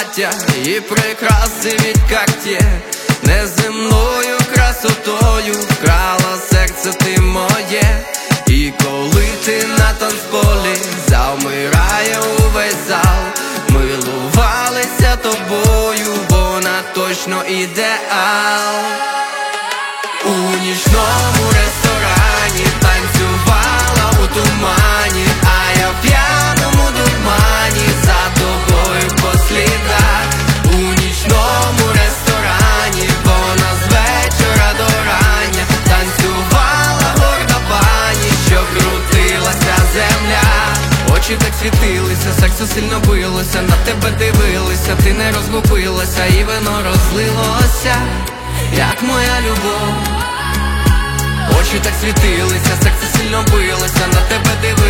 плаття і прикраси від Cartier. Неземною красотою вкрала серце ти моє. І коли ти на танцполі, завмирає увесь зал. Милувалися тобою, вона точно ідеал. У нічному ресторані танцювала у тумані, а я в п'яному дурмані за тобою по слідах. У нічному ресторані вона з вечора до рання танцювала горда пані, що крутилася земля. Очі так світилися, серце сильно билося, на тебе дивилися, ти не розгубилася, і вино розлилося, як моя любов. Очі так світилися, серце сильно билося, на тебе дивилися.